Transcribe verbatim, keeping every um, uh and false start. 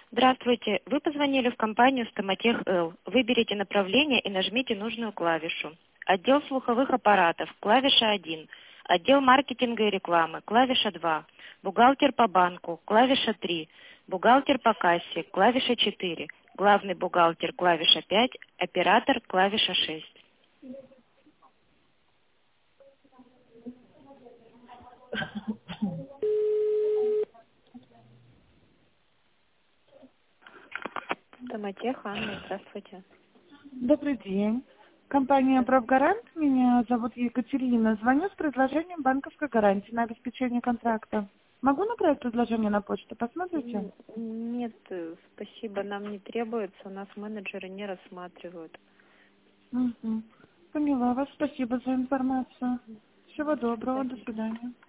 Здравствуйте. Вы позвонили в компанию Стоматех Л. Выберите направление и нажмите нужную клавишу. Отдел слуховых аппаратов, клавиша один. Отдел маркетинга и рекламы, клавиша два. Бухгалтер по банку, клавиша три. Бухгалтер по кассе, клавиша четыре. Главный бухгалтер, клавиша пять. Оператор, клавиша шесть. Стоматех Анна, здравствуйте. Добрый день. Компания «Правгарант». Меня зовут Екатерина. Звоню с предложением банковской гарантии на обеспечение контракта. Могу направить предложение на почту? Посмотрите? М, Нет, э, спасибо, нам не требуется, у нас менеджеры не рассматривают. Угу. Поняла вас. Спасибо за информацию. Всего До доброго. До свидания. свидания.